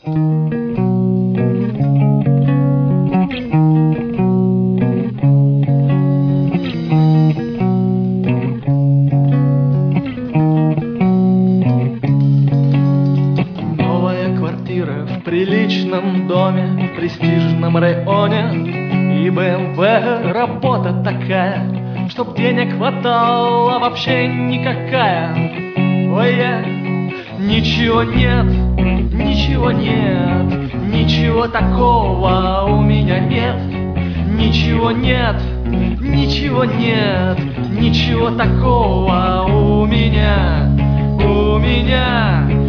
В приличном доме, в престижном районе, и БМВ работа такая, чтоб денег хватало вообще никакая. Ой, ничего нет, ничего нет, ничего такого у меня нет. Ничего нет, ничего нет, ничего такого у меня, у меня.